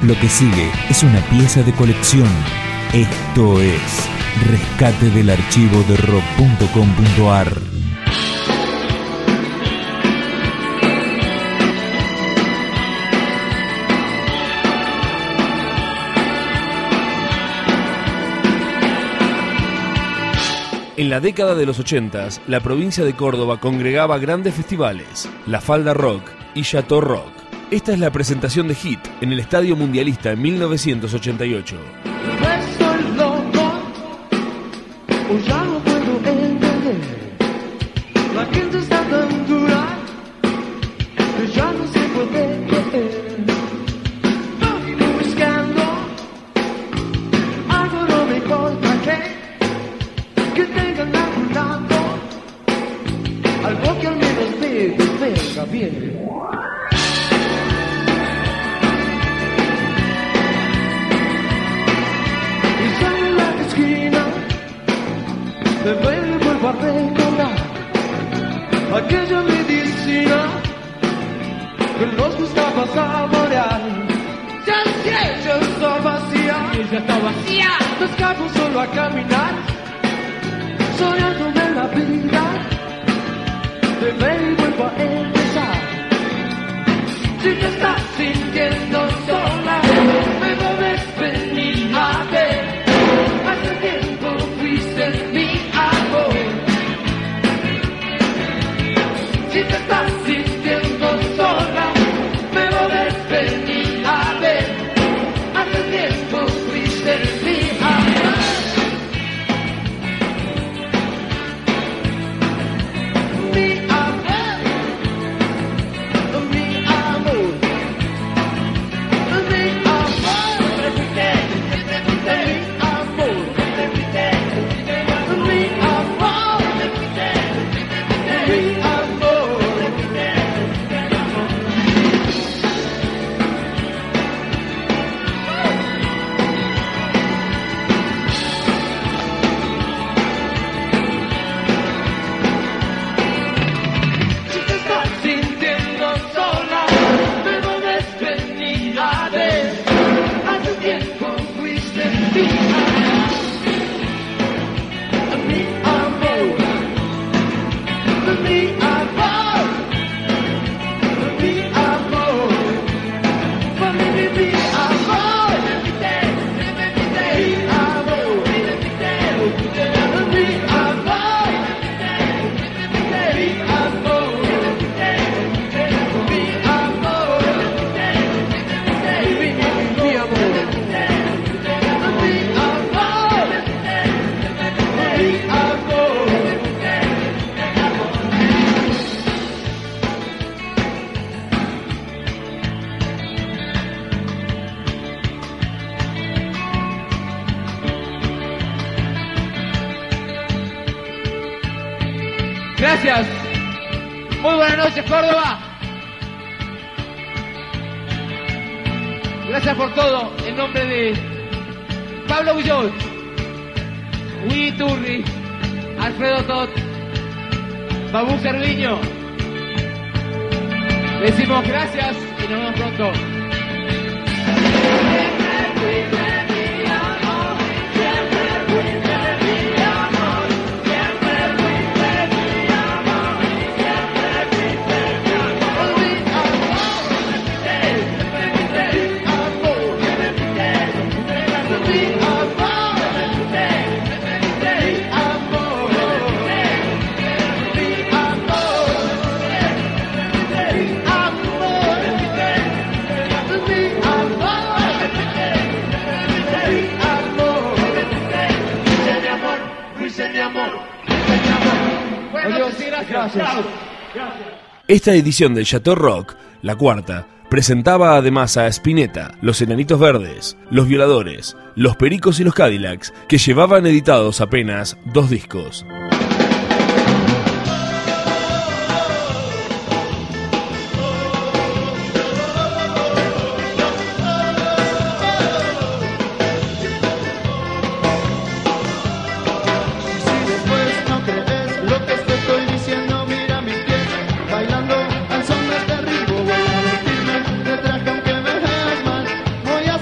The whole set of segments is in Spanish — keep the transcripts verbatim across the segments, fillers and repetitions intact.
Lo que sigue es una pieza de colección. Esto es Rescate del archivo de rock punto com punto ar. En la década de los ochentas, la provincia de Córdoba congregaba grandes festivales, La Falda Rock y Chateau Rock. Esta es la presentación de Hit en el Estadio Mundialista en mil novecientos ochenta y ocho. Estoy loco, o ya no puedo entender. La gente está tan dura que ya no se puede creer. Estoy buscando algo, no me importa que, que tengan a un lado algo que al menos me venga bien. Me vuelvo a recordar aquella medicina que nos gustaba saborear. Ya sé, ya está vacía, ya está vacía. Nos escapo solo a caminar, soñándome la vida. Me vuelvo a empezar. Si te estás sintiendo sola, me debes venir a ver. Hace tiempo fuiste mi amor. Si te estás sintiendo sola, me debes venir a ver. Hace tiempo fuiste mi amor. Mi amor, mi amor, mi amor. Gracias. Muy buenas noches, Córdoba. Gracias por todo. En nombre de Pablo Bullón, Willy Turri, Alfredo Tot, Babu Cerviño, le decimos gracias y nos vemos pronto. Gracias. Esta edición del Chateau Rock, la cuarta, presentaba además a Spinetta, Los Enanitos Verdes, Los Violadores, Los Pericos y los Cadillacs, que llevaban editados apenas dos discos. Bailando al son de este ritmo, voy a vestirme de traje aunque me veas mal. Voy a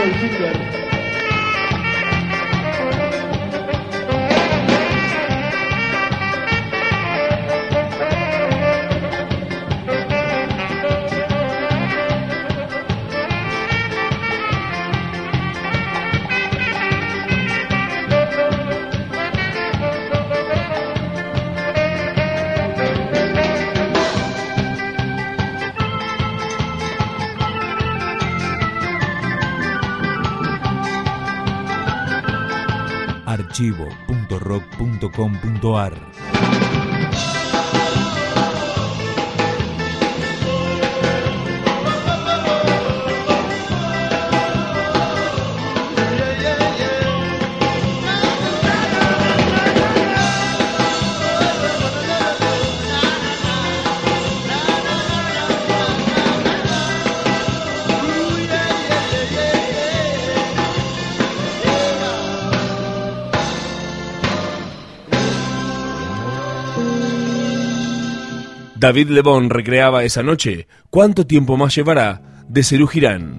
Goldfinger. archivo punto rock punto com punto ar. David Lebón recreaba esa noche ¿Cuánto tiempo más llevará? De Serú Girán.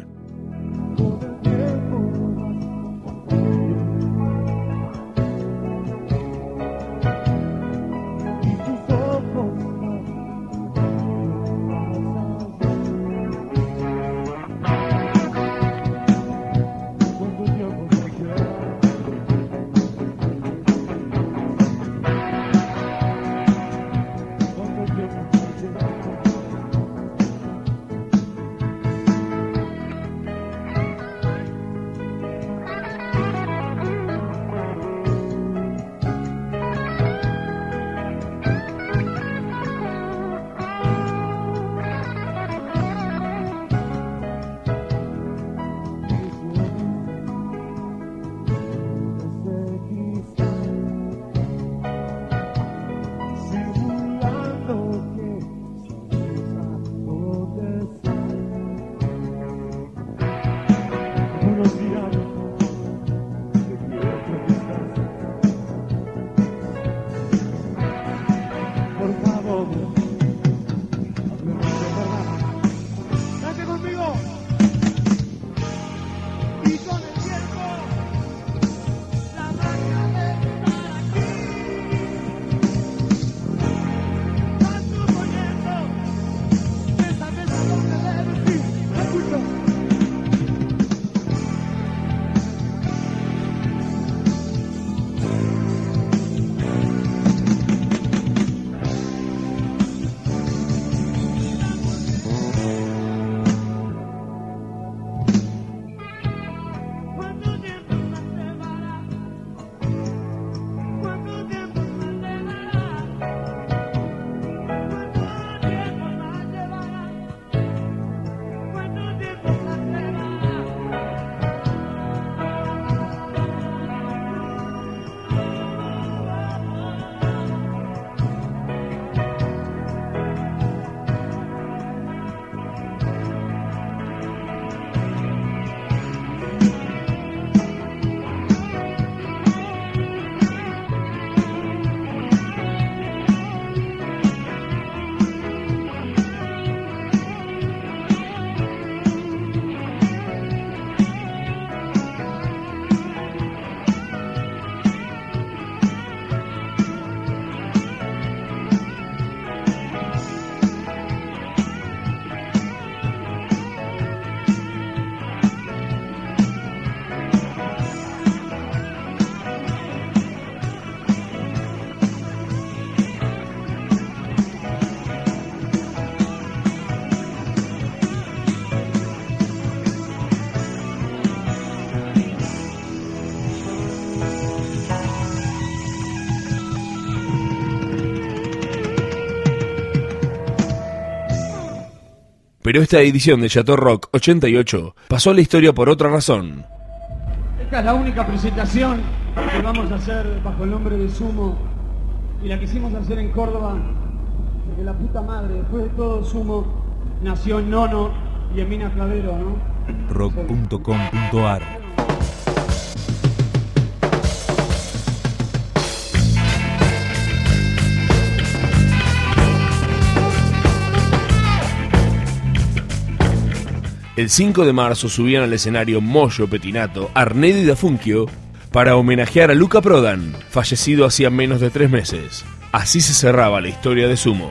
Pero esta edición de Chateau Rock ochenta y ocho pasó a la historia por otra razón. Esta es la única presentación que vamos a hacer bajo el nombre de Sumo y la quisimos hacer en Córdoba porque la puta madre, después de todo Sumo, nació en Nono y en Mina Clavero, ¿no? rock punto com punto ar. El cinco de marzo subían al escenario Moyo Petinato, Arnedo y Dafunquio para homenajear a Luca Prodan, fallecido hacía menos de tres meses. Así se cerraba la historia de Sumo.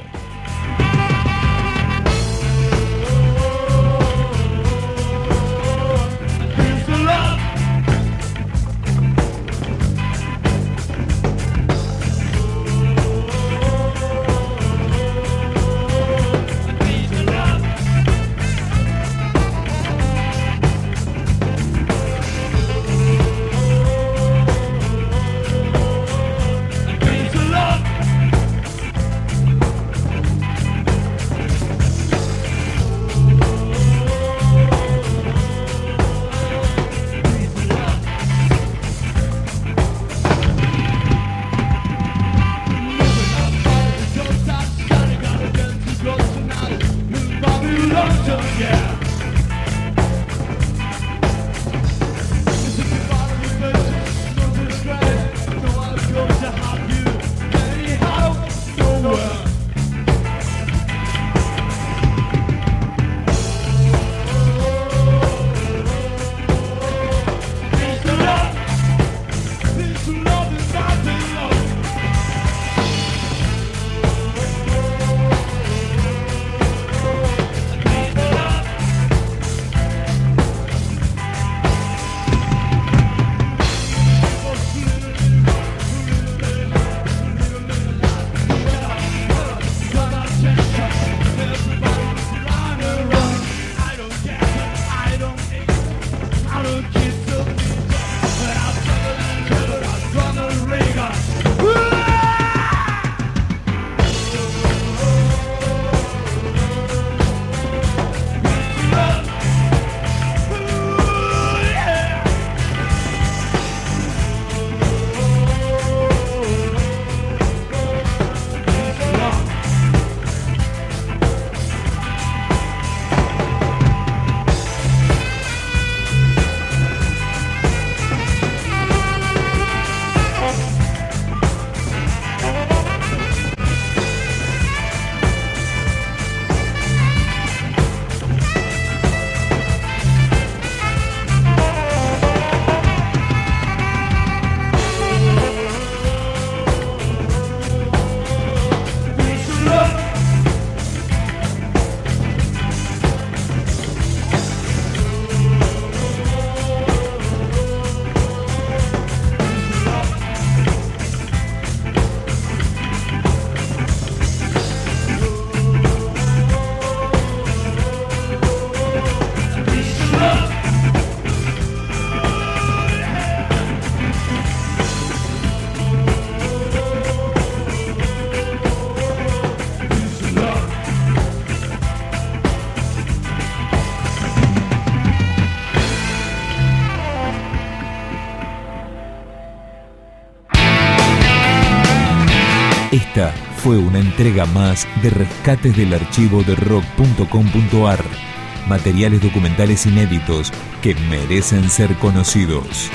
Esta fue una entrega más de Rescates del archivo de rock punto com punto ar. Materiales documentales inéditos que merecen ser conocidos.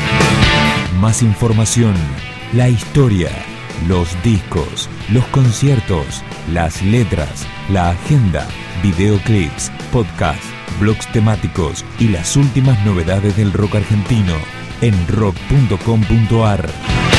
Más información, la historia, los discos, los conciertos, las letras, la agenda, videoclips, podcasts, blogs temáticos y las últimas novedades del rock argentino en rock punto com punto ar.